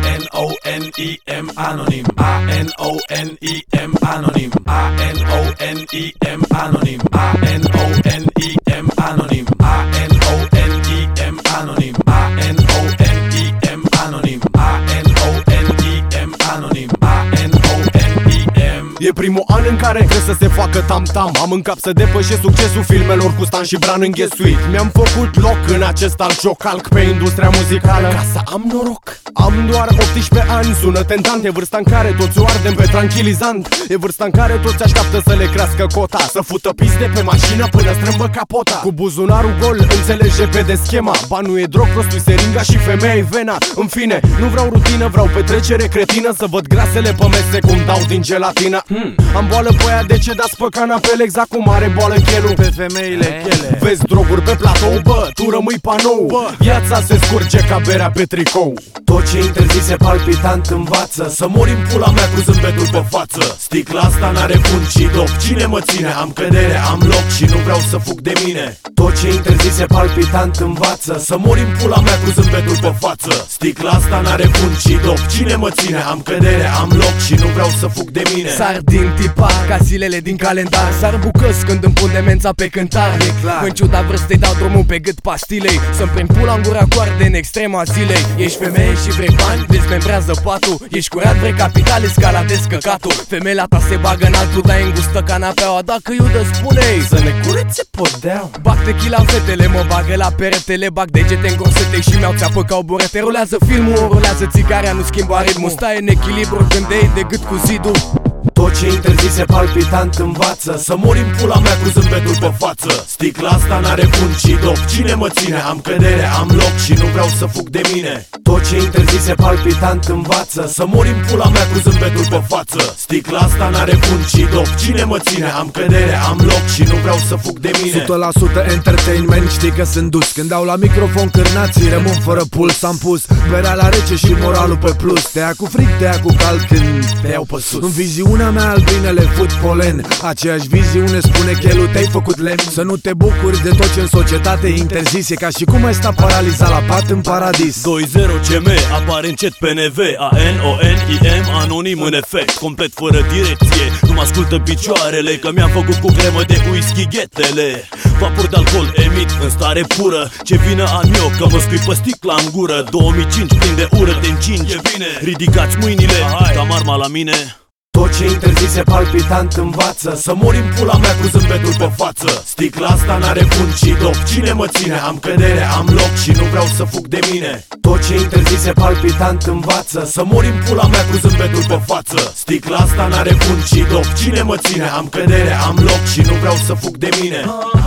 A-N-O-N-I-M anonim, A-N-O-N-I-M anonim, A-N-O-N-I-M anonim, A-N-O-N-I-M anonim, A-N-O-N-I-M anonim, A-N-O-N-I-M anonim, A-N-O-N-I-M anonim, A-N-O-N-I-M. E primul an în care trebuie să se facă tam-tam. Am în cap să depășesc succesul filmelor cu Stan și Bran înghesuit. Mi-am făcut loc în acest alt joc, calc pe industria muzicală ca să am noroc. Am doar 18 ani, sună tentant. E vârsta în care toți o ardem pe tranquilizant. E vârsta în care toți așteaptă să le crească cota, să fută piste pe mașină până strâmbă capota. Cu buzunarul gol, înțelege repede schema. Banul e drog, prostul seringa și femeia e vena. În fine, nu vreau rutină, vreau petrecere cretină. Să văd grasele pe mese cum dau din gelatină. Am boală pe aia decedați pe canapele, exact cum are boală chelul pe femeile chele. Vezi droguri pe platou, bă, tu rămâi panou, bă. Viața se scurge ca berea pe tricou. Tot ce interzise palpitant învață să mori în pula mea cu zâmbetul pe față. Sticla asta n-are fund și dop. Cine mă ține? Am cădere, am loc și nu vreau să fug de mine. Tot ce interzise palpitant învață să mori în pula mea cu zâmbetul pe față. Sticla asta n-are fund și dop. Cine mă ține? Am cădere, am loc și nu vreau să fug de mine. Sar din tipar ca zilele din calendar. Sar bucăs când îmi pun demența pe cântar. În ciuda vârstei dau drumul pe gât pastilei. Să-mi prind pula în gura coarde în extrema zilei. Ești femeie și vrei bani, dezmembrează patul. Ești curat, vrei capital, escaladezi căcatul. Femeia ta se bagă în altul, dar îngustă canapeaua. Dacă iudă spune-i să ne curețe podeau. Bag tequila în fetele, mă bagă la peretele. Bag degete în corsete și mi-au țeapă ca o burete. Rulează filmul, rulează țigarea, nu schimbă ritmul. Stai în echilibru când te iei de gât cu zidul. Tot ce interzise palpitant învață să mori în pula mea cu zâmbetul pe față. Sticla asta n-are fund și dop. Cine mă ține? Am cădere, am loc și nu vreau să fug de mine. Tot ce interzise palpitant învață să mori în pula mea cu zâmbetul pe față. Sticla asta n-are fund și dop. Cine mă ține? Am cădere, am loc și nu vreau să fug de mine. 100% entertainment, știi că sunt dus. Când dau la microfon cârnații, rămân fără puls. Am pus berea la rece și moralul pe plus. Te ia cu fric, te ia cu cald când te iau pe sus. În viziunea mea albinele fut polen. Aceeași viziune spune chelul, te-ai făcut lemn. Să nu te bucuri de tot ce în societate interzis. E ca și cum ai sta paralizat la pat în paradis. 2-0 CM, apare încet PNV. A-N-O-N-I-M, anonim în efect. Complet fără direcție, nu mă ascultă picioarele. Că mi-am făcut cu cremă de whisky ghetele. Vapor de alcool emit în stare pură. Ce vină am eu, că mă scui pe sticla în gură. 2005, plin de ură, te încinge bine. Ridicați mâinile, cam arma la mine. Tot ce interzise palpitant învață să mori în pula mea cu zâmbetul pe față. Sticla asta n-are fund și dop. Cine mă ține? Am cădere, am loc și nu vreau să fug de mine. Tot ce interzise palpitant învață să mori în pula mea cu zâmbetul pe față. Sticla asta n-are fund și dop. Cine mă ține? Am cădere, am loc și nu vreau să fug de mine.